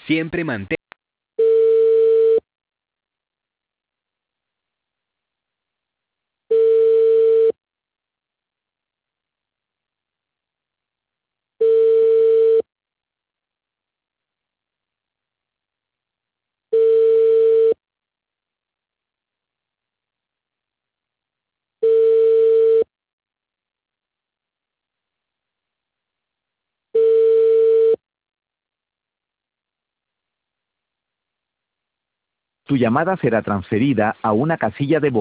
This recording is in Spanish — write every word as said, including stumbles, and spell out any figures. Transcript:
Siempre mantén. Tu llamada será transferida a una casilla de voz.